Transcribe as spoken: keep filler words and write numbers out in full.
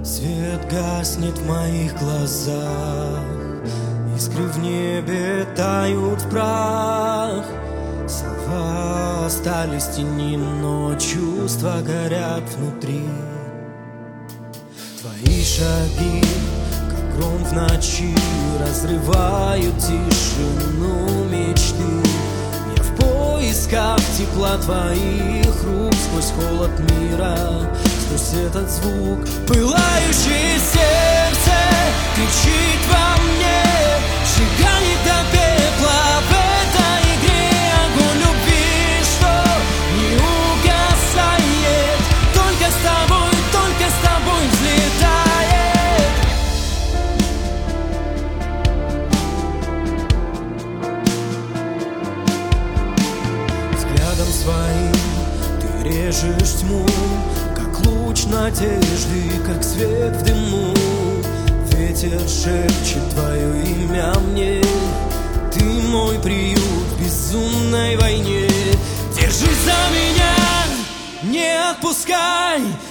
Свет гаснет в моих глазах, искры в небе тают в прах. Слова остались в тени, но чувства горят внутри. Твои шаги, как гром в ночи, разрывают тишину мечты. Я в поисках тепла твоих рук, сквозь холод мира, сквозь этот звук. Пылающее сердце кричит во мне, сжигает до пепла в этой игре. Огонь любви, что не угасает, только с тобой, только с тобой взлетает. Взглядом своим ты режешь тьму, луч надежды, как свет в дыму. Ветер шепчет твое имя мне, ты мой приют в безумной войне. Держись за меня, не отпускай,